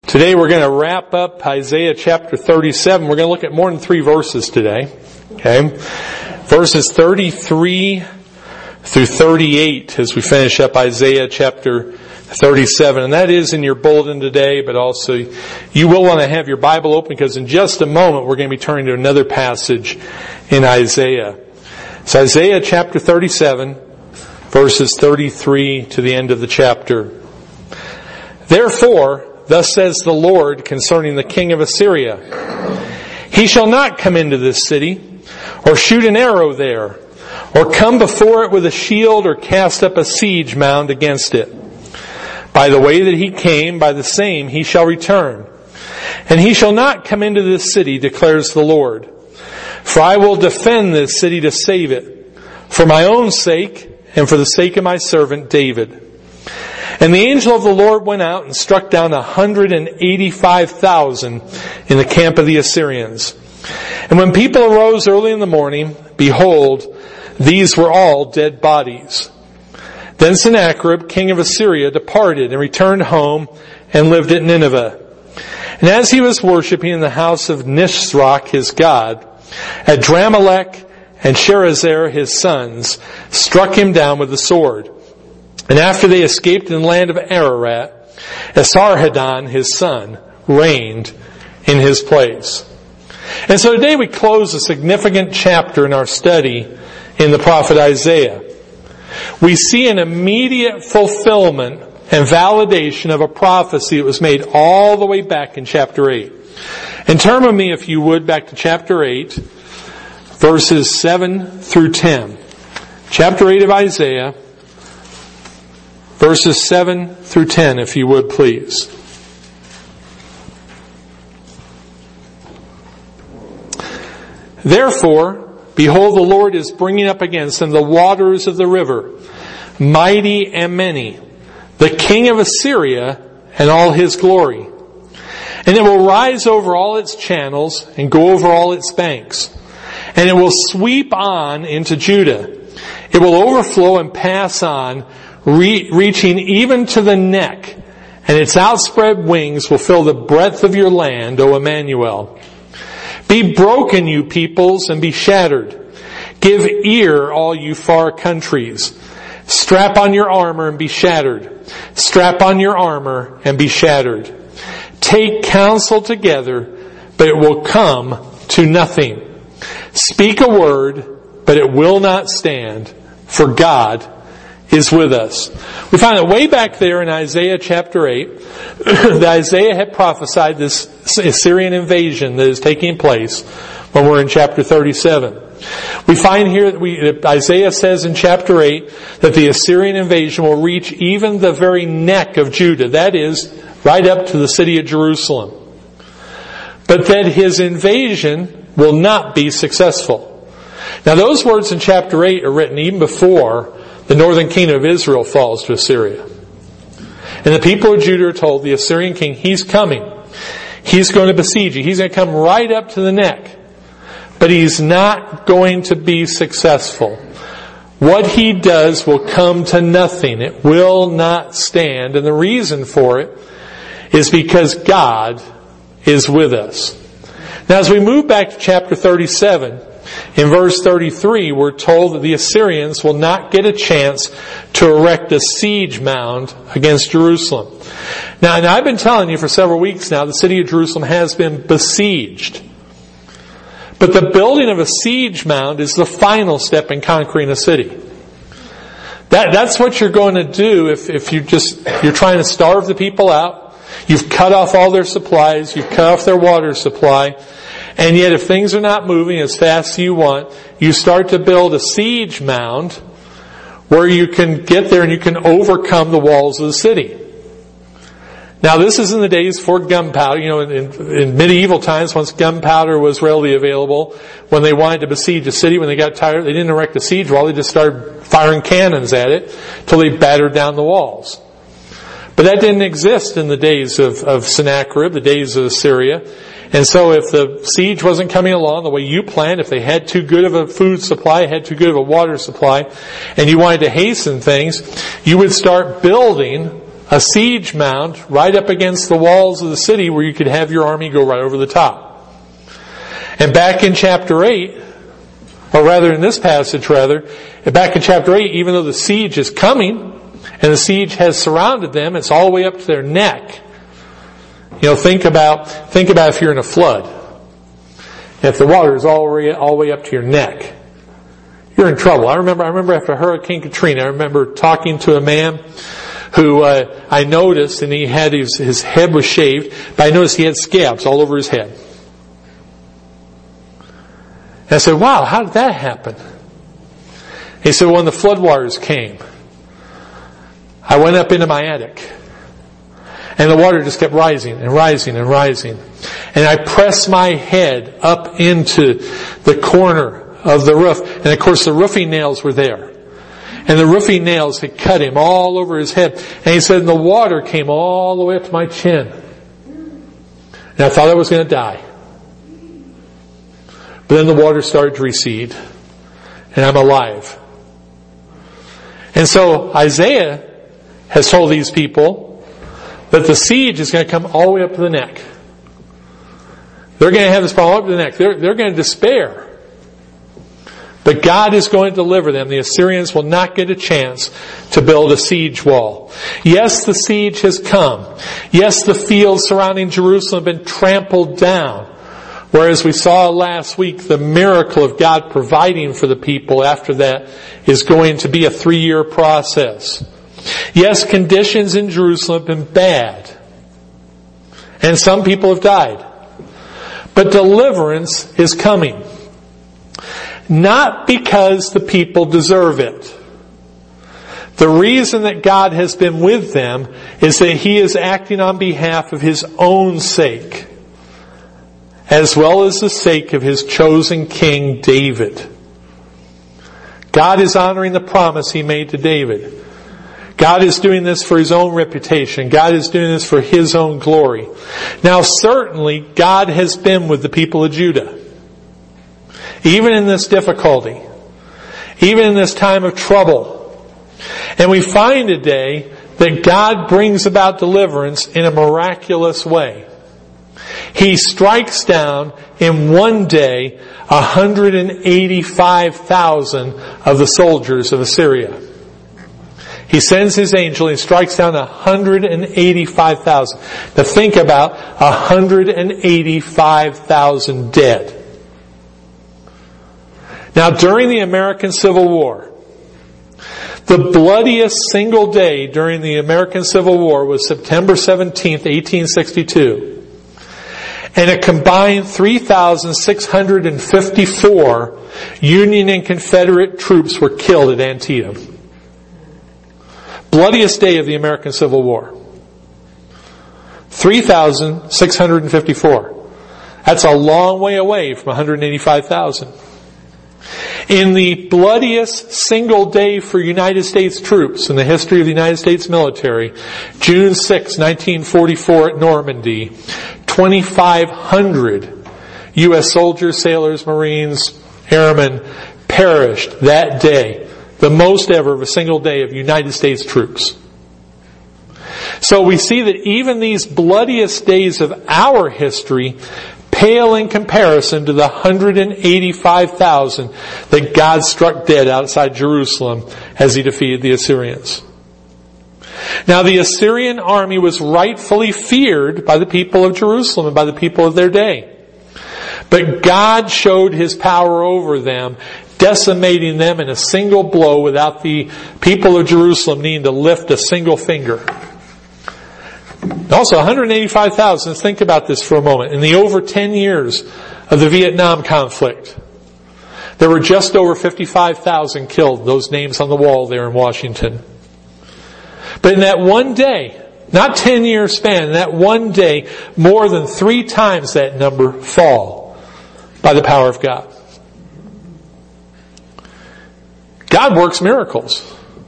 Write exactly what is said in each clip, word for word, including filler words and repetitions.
Today we're going to wrap up Isaiah chapter thirty-seven. We're going to look at more than three verses today. Okay? Verses thirty-three through thirty-eight as we finish up Isaiah chapter thirty-seven. And that is in your bulletin today, but also you will want to have your Bible open because in just a moment we're going to be turning to another passage in Isaiah. So Isaiah chapter thirty-seven, verses thirty-three to the end of the chapter. Therefore, thus says the Lord concerning the king of Assyria, he shall not come into this city, or shoot an arrow there, or come before it with a shield, or cast up a siege mound against it. By the way that he came, by the same he shall return. And he shall not come into this city, declares the Lord. For I will defend this city to save it, for my own sake, and for the sake of my servant David. And the angel of the Lord went out and struck down one hundred eighty-five thousand in the camp of the Assyrians. And when people arose early in the morning, behold, these were all dead bodies. Then Sennacherib, king of Assyria, departed and returned home and lived at Nineveh. And as he was worshipping in the house of Nisroch, his god, Adramelech and Sharezer, his sons, struck him down with the sword. And after they escaped in the land of Ararat, Esarhaddon, his son, reigned in his place. And so today we close a significant chapter in our study in the prophet Isaiah. We see an immediate fulfillment and validation of a prophecy that was made all the way back in chapter eight. And turn with me, if you would, back to chapter eight, verses seven through ten. Chapter eight of Isaiah, verses seven through ten, if you would, please. Therefore, behold, the Lord is bringing up against them the waters of the river, mighty and many, the king of Assyria and all his glory. And it will rise over all its channels and go over all its banks. And it will sweep on into Judah. It will overflow and pass on, Re- reaching even to the neck, and its outspread wings will fill the breadth of your land, O Emmanuel. Be broken, you peoples, and be shattered. Give ear, all you far countries. Strap on your armor and be shattered. Strap on your armor and be shattered. Take counsel together, but it will come to nothing. Speak a word, but it will not stand, for God is with us. We find that way back there in Isaiah chapter eight, that Isaiah had prophesied this Assyrian invasion that is taking place when we're in chapter thirty-seven. We find here that, we, that Isaiah says in chapter eight that the Assyrian invasion will reach even the very neck of Judah, that is, right up to the city of Jerusalem. But that his invasion will not be successful. Now those words in chapter eight are written even before the northern kingdom of Israel falls to Assyria. And the people of Judah are told, the Assyrian king, he's coming. He's going to besiege you. He's going to come right up to the neck. But he's not going to be successful. What he does will come to nothing. It will not stand. And the reason for it is because God is with us. Now as we move back to chapter thirty-seven, in verse thirty-three, we're told that the Assyrians will not get a chance to erect a siege mound against Jerusalem. Now, and I've been telling you for several weeks now, the city of Jerusalem has been besieged. But the building of a siege mound is the final step in conquering a city. That, that's what you're going to do if, if you just, you're trying to starve the people out. You've cut off all their supplies. You've cut off their water supply. And yet if things are not moving as fast as you want, you start to build a siege mound where you can get there and you can overcome the walls of the city. Now this is in the days before gunpowder. You know, in, in, in medieval times, once gunpowder was readily available, when they wanted to besiege a city, when they got tired, they didn't erect a siege wall, they just started firing cannons at it till they battered down the walls. But that didn't exist in the days of, of Sennacherib, the days of Assyria. And so if the siege wasn't coming along the way you planned, if they had too good of a food supply, had too good of a water supply, and you wanted to hasten things, you would start building a siege mound right up against the walls of the city where you could have your army go right over the top. And back in chapter eight, or rather in this passage rather, back in chapter eight, even though the siege is coming, and the siege has surrounded them, it's all the way up to their neck. You know, think about, think about if you're in a flood. If the water is all the way, all the way up to your neck, you're in trouble. I remember, I remember after Hurricane Katrina, I remember talking to a man who, uh, I noticed, and he had his, his head was shaved, but I noticed he had scabs all over his head. And I said, wow, how did that happen? He said, when the floodwaters came, I went up into my attic, and the water just kept rising and rising and rising. And I pressed my head up into the corner of the roof. And of course the roofing nails were there. And the roofing nails had cut him all over his head. And he said, and the water came all the way up to my chin. And I thought I was going to die. But then the water started to recede. And I'm alive. And so Isaiah has told these people that the siege is going to come all the way up to the neck. They're going to have this problem up to the neck. They're, they're going to despair. But God is going to deliver them. The Assyrians will not get a chance to build a siege wall. Yes, the siege has come. Yes, the fields surrounding Jerusalem have been trampled down. Whereas we saw last week, the miracle of God providing for the people after that is going to be a three-year process. Yes, conditions in Jerusalem have been bad. And some people have died. But deliverance is coming. Not because the people deserve it. The reason that God has been with them is that He is acting on behalf of His own sake, as well as the sake of His chosen king David. God is honoring the promise He made to David. God is doing this for His own reputation. God is doing this for His own glory. Now certainly, God has been with the people of Judah. Even in this difficulty. Even in this time of trouble. And we find today that God brings about deliverance in a miraculous way. He strikes down in one day one hundred eighty-five thousand of the soldiers of Assyria. He sends His angel and strikes down one hundred eighty-five thousand. Now think about one hundred eighty-five thousand dead. Now during the American Civil War, the bloodiest single day during the American Civil War was September seventeenth, eighteen sixty-two. And a combined three thousand six hundred fifty-four Union and Confederate troops were killed at Antietam. Bloodiest day of the American Civil War. three thousand six hundred fifty-four. That's a long way away from one hundred eighty-five thousand. In the bloodiest single day for United States troops in the history of the United States military, June sixth, nineteen forty-four at Normandy, twenty-five hundred U S soldiers, sailors, Marines, airmen perished that day. The most ever of a single day of United States troops. So we see that even these bloodiest days of our history pale in comparison to the one hundred eighty-five thousand that God struck dead outside Jerusalem as He defeated the Assyrians. Now the Assyrian army was rightfully feared by the people of Jerusalem and by the people of their day. But God showed His power over them, decimating them in a single blow without the people of Jerusalem needing to lift a single finger. Also, one hundred eighty-five thousand, think about this for a moment. In the over ten years of the Vietnam conflict, there were just over fifty-five thousand killed, those names on the wall there in Washington. But in that one day, not ten year span, in that one day, more than three times that number fall by the power of God. God works miracles.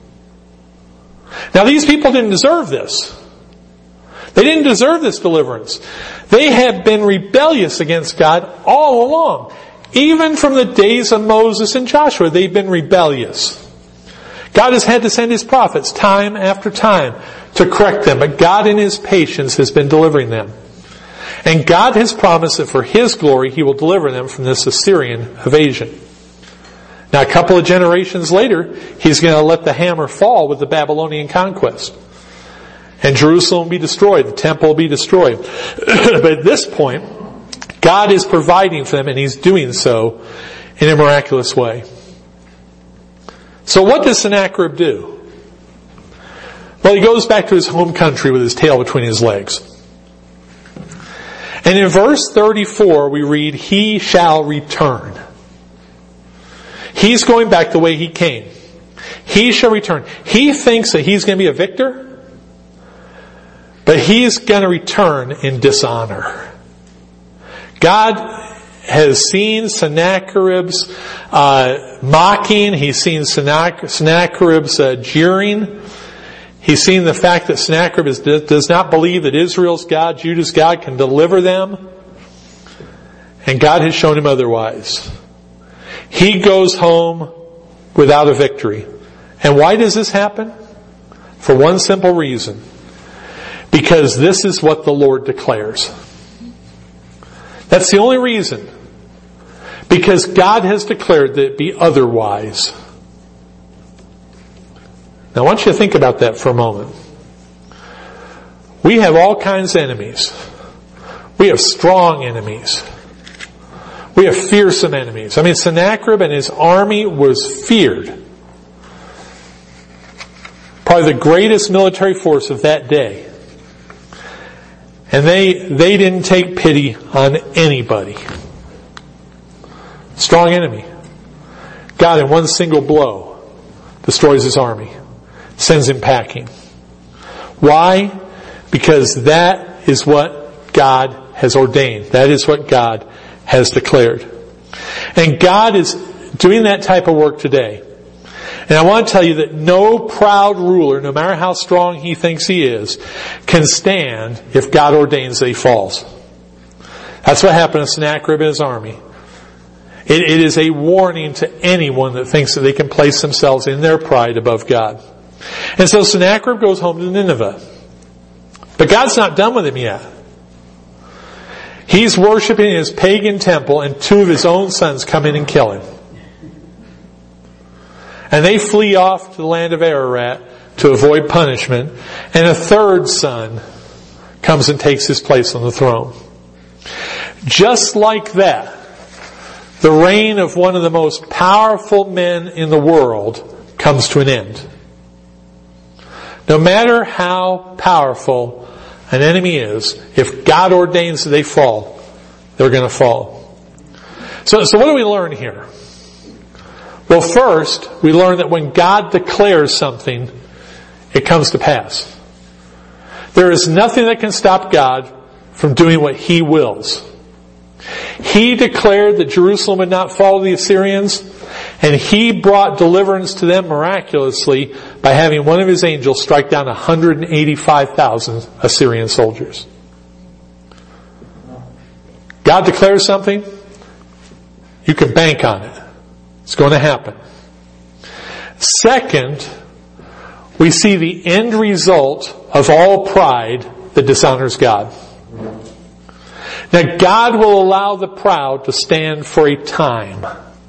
Now these people didn't deserve this. They didn't deserve this deliverance. They have been rebellious against God all along. Even from the days of Moses and Joshua, they've been rebellious. God has had to send His prophets time after time to correct them, but God in His patience has been delivering them. And God has promised that for His glory He will deliver them from this Assyrian invasion. Now a couple of generations later, He's going to let the hammer fall with the Babylonian conquest. And Jerusalem will be destroyed, the temple will be destroyed. But at this point, God is providing for them, and He's doing so in a miraculous way. So what does Sennacherib do? Well, he goes back to his home country with his tail between his legs. And in verse thirty-four we read, he shall return. He's going back the way he came. He shall return. He thinks that he's going to be a victor, but he's going to return in dishonor. God has seen Sennacherib's uh, mocking. He's seen Sennacherib's uh, jeering. He's seen the fact that Sennacherib is, does not believe that Israel's God, Judah's God, can deliver them. And God has shown him otherwise. He goes home without a victory. And why does this happen? For one simple reason. Because this is what the Lord declares. That's the only reason. Because God has declared that it be otherwise. Now I want you to think about that for a moment. We have all kinds of enemies. We have strong enemies. We have fearsome enemies. I mean, Sennacherib and his army was feared. Probably the greatest military force of that day. And they, they didn't take pity on anybody. Strong enemy. God in one single blow destroys his army. Sends him packing. Why? Because that is what God has ordained. That is what God has declared. And God is doing that type of work today. And I want to tell you that no proud ruler, no matter how strong he thinks he is, can stand if God ordains that he falls. That's what happened to Sennacherib and his army. It, it is a warning to anyone that thinks that they can place themselves in their pride above God. And so Sennacherib goes home to Nineveh. But God's not done with him yet. He's worshiping in his pagan temple, and two of his own sons come in and kill him. And they flee off to the land of Ararat to avoid punishment. And a third son comes and takes his place on the throne. Just like that, the reign of one of the most powerful men in the world comes to an end. No matter how powerful an enemy is, if God ordains that they fall, they're going to fall. So, so what do we learn here? Well, first, we learn that when God declares something, it comes to pass. There is nothing that can stop God from doing what He wills. He declared that Jerusalem would not fall to the Assyrians, and He brought deliverance to them miraculously by having one of His angels strike down one hundred eighty-five thousand Assyrian soldiers. God declares something, you can bank on it. It's going to happen. Second, we see the end result of all pride that dishonors God. Now, God will allow the proud to stand for a time,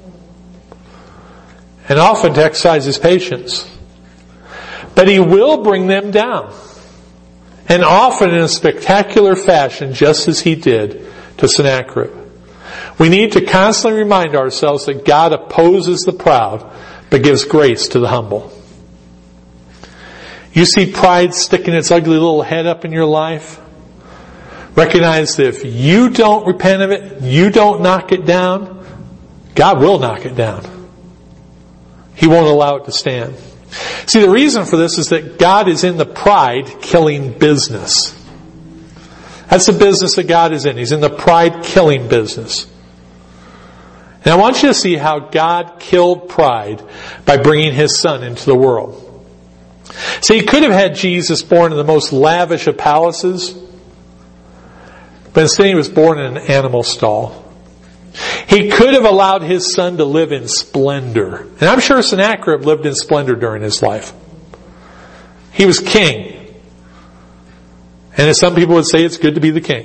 and often to exercise His patience. But He will bring them down, and often in a spectacular fashion, just as He did to Sennacherib. We need to constantly remind ourselves that God opposes the proud, but gives grace to the humble. You see pride sticking its ugly little head up in your life? Recognize that if you don't repent of it, you don't knock it down, God will knock it down. He won't allow it to stand. See, the reason for this is that God is in the pride-killing business. That's the business that God is in. He's in the pride-killing business. And I want you to see how God killed pride by bringing His Son into the world. See, He could have had Jesus born in the most lavish of palaces, but instead He was born in an animal stall. He could have allowed His Son to live in splendor. And I'm sure Sennacherib lived in splendor during his life. He was king. And as some people would say, it's good to be the king.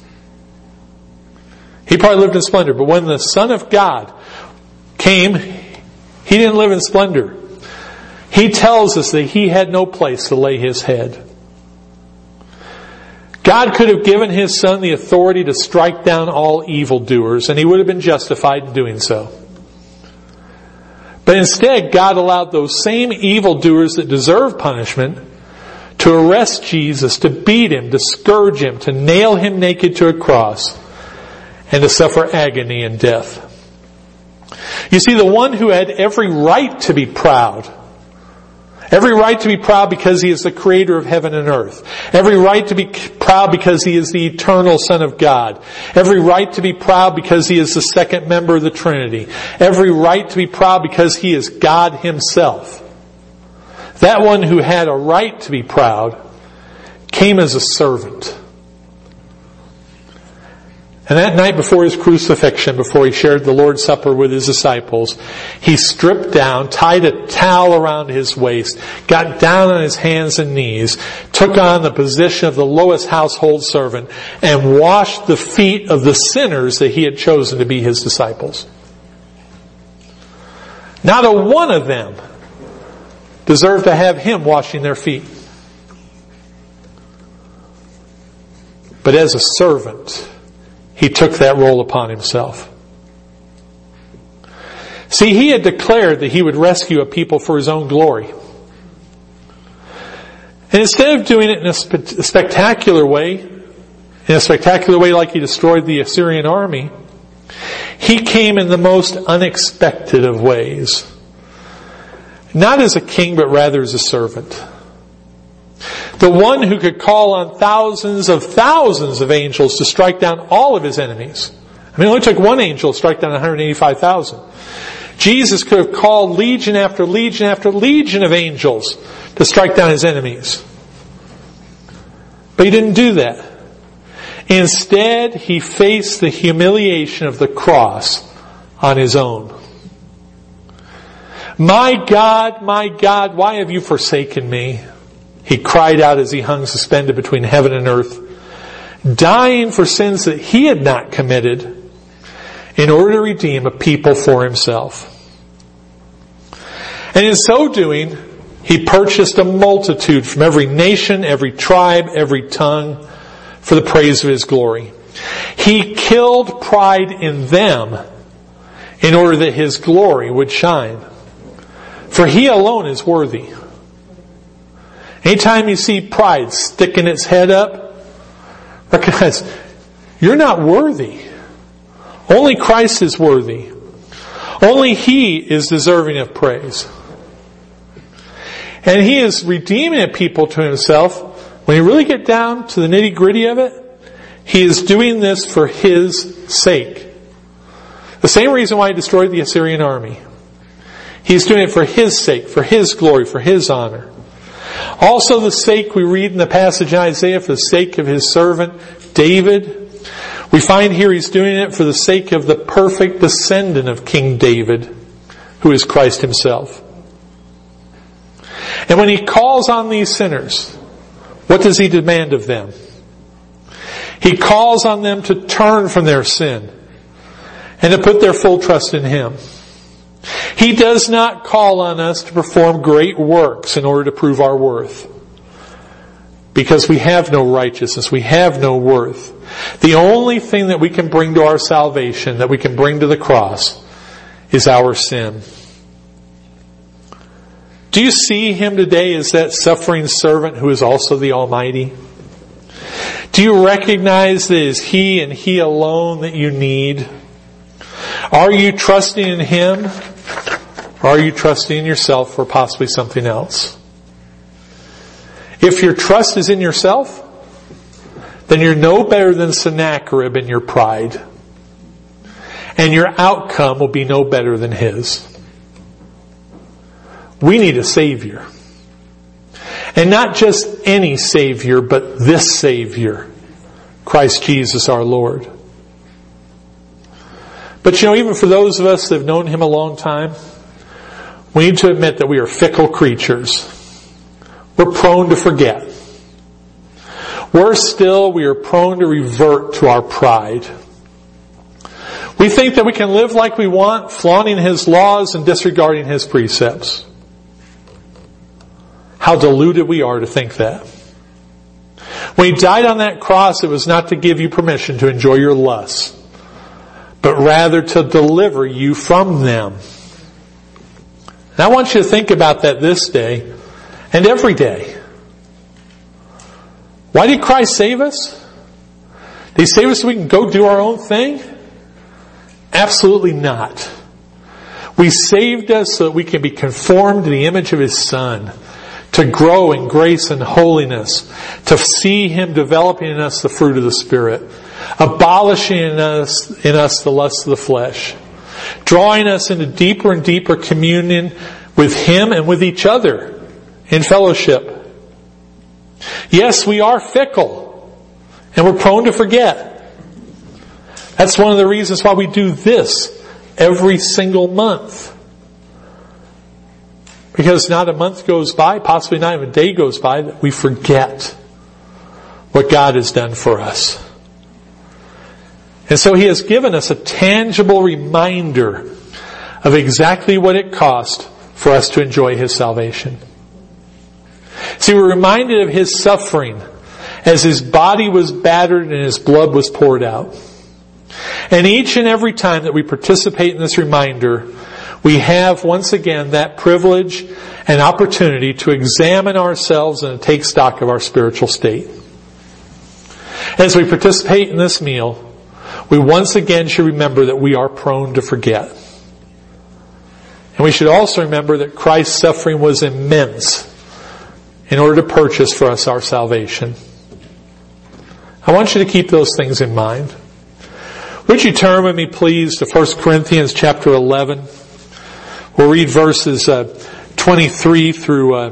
He probably lived in splendor. But when the Son of God came, He didn't live in splendor. He tells us that He had no place to lay His head. God could have given His Son the authority to strike down all evildoers, and He would have been justified in doing so. But instead, God allowed those same evildoers that deserve punishment to arrest Jesus, to beat Him, to scourge Him, to nail Him naked to a cross, and to suffer agony and death. You see, the one who had every right to be proud, every right to be proud because He is the creator of heaven and earth, every right to be proud because He is the eternal Son of God, every right to be proud because He is the second member of the Trinity, every right to be proud because He is God Himself. That one who had a right to be proud came as a servant. And that night before His crucifixion, before He shared the Lord's Supper with His disciples, He stripped down, tied a towel around His waist, got down on His hands and knees, took on the position of the lowest household servant, and washed the feet of the sinners that He had chosen to be His disciples. Not a one of them deserved to have Him washing their feet. But as a servant, He took that role upon Himself. See, He had declared that He would rescue a people for His own glory. And instead of doing it in a spe- spectacular way, in a spectacular way like He destroyed the Assyrian army, He came in the most unexpected of ways. Not as a king, but rather as a servant. The one who could call on thousands of thousands of angels to strike down all of His enemies. I mean, it only took one angel to strike down one hundred eighty-five thousand. Jesus could have called legion after legion after legion of angels to strike down His enemies. But He didn't do that. Instead, He faced the humiliation of the cross on His own. My God, my God, why have you forsaken me? He cried out as He hung suspended between heaven and earth, dying for sins that He had not committed in order to redeem a people for Himself. And in so doing, He purchased a multitude from every nation, every tribe, every tongue for the praise of His glory. He killed pride in them in order that His glory would shine. For He alone is worthy. Anytime you see pride sticking its head up, recognize you're not worthy. Only Christ is worthy. Only He is deserving of praise. And He is redeeming a people to Himself. When you really get down to the nitty gritty of it, He is doing this for His sake. The same reason why He destroyed the Assyrian army. He's doing it for His sake, for His glory, for His honor. Also the sake we read in the passage in Isaiah, for the sake of His servant David. We find here He's doing it for the sake of the perfect descendant of King David, who is Christ Himself. And when He calls on these sinners, what does He demand of them? He calls on them to turn from their sin and to put their full trust in Him. He does not call on us to perform great works in order to prove our worth. Because we have no righteousness, we have no worth. The only thing that we can bring to our salvation, that we can bring to the cross, is our sin. Do you see Him today as that suffering servant who is also the Almighty? Do you recognize that it is He and He alone that you need? Are you trusting in Him? Or are you trusting in yourself or possibly something else? If your trust is in yourself, then you're no better than Sennacherib in your pride. And your outcome will be no better than his. We need a Savior. And not just any Savior, but this Savior, Christ Jesus our Lord. But you know, even for those of us that have known Him a long time, we need to admit that we are fickle creatures. We're prone to forget. Worse still, we are prone to revert to our pride. We think that we can live like we want, flaunting His laws and disregarding His precepts. How deluded we are to think that. When He died on that cross, it was not to give you permission to enjoy your lusts, but rather to deliver you from them. And I want you to think about that this day and every day. Why did Christ save us? Did He save us so we can go do our own thing? Absolutely not. We saved us so that we can be conformed to the image of His Son, to grow in grace and holiness, to see Him developing in us the fruit of the Spirit, abolishing in us, in us the lusts of the flesh, drawing us into deeper and deeper communion with Him and with each other in fellowship. Yes, we are fickle, and we're prone to forget. That's one of the reasons why we do this every single month. Because not a month goes by, possibly not even a day goes by, that we forget what God has done for us. And so He has given us a tangible reminder of exactly what it cost for us to enjoy His salvation. See, we're reminded of His suffering as His body was battered and His blood was poured out. And each and every time that we participate in this reminder, we have once again that privilege and opportunity to examine ourselves and to take stock of our spiritual state. As we participate in this meal, we once again should remember that we are prone to forget. And we should also remember that Christ's suffering was immense in order to purchase for us our salvation. I want you to keep those things in mind. Would you turn with me, please, to First Corinthians chapter eleven. We'll read verses uh, twenty-three through uh,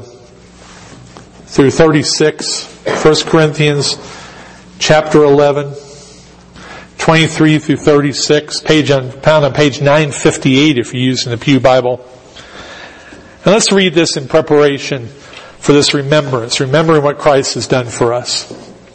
through thirty-six. First Corinthians chapter eleven, twenty-three through thirty-six. Page on found on page nine fifty-eight if you're using the Pew Bible. And let's read this in preparation for this remembrance, remembering what Christ has done for us.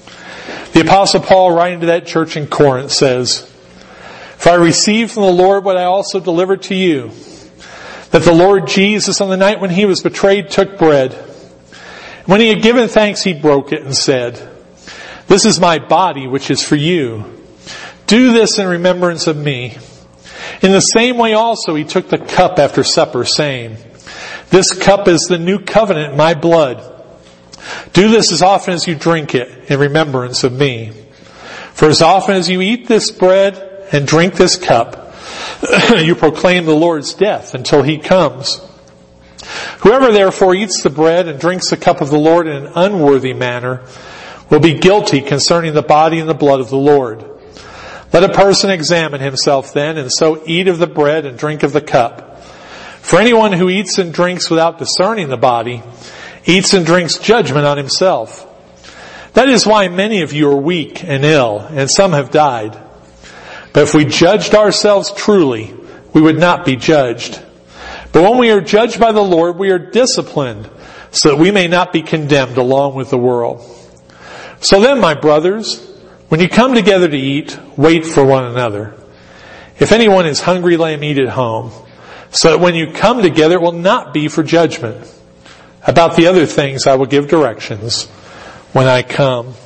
The Apostle Paul, writing to that church in Corinth, says, "For I received from the Lord what I also delivered to you, that the Lord Jesus, on the night when He was betrayed, took bread. When He had given thanks, He broke it and said, 'This is my body, which is for you. Do this in remembrance of me.' In the same way also He took the cup after supper, saying, 'This cup is the new covenant in my blood. Do this as often as you drink it in remembrance of me. For as often as you eat this bread and drink this cup, you proclaim the Lord's death until He comes. Whoever therefore eats the bread and drinks the cup of the Lord in an unworthy manner will be guilty concerning the body and the blood of the Lord. Let a person examine himself then, and so eat of the bread and drink of the cup. For anyone who eats and drinks without discerning the body eats and drinks judgment on himself. That is why many of you are weak and ill, and some have died. But if we judged ourselves truly, we would not be judged. But when we are judged by the Lord, we are disciplined, so that we may not be condemned along with the world. So then, my brothers, when you come together to eat, wait for one another. If anyone is hungry, let him eat at home, so that when you come together, it will not be for judgment. About the other things I will give directions when I come."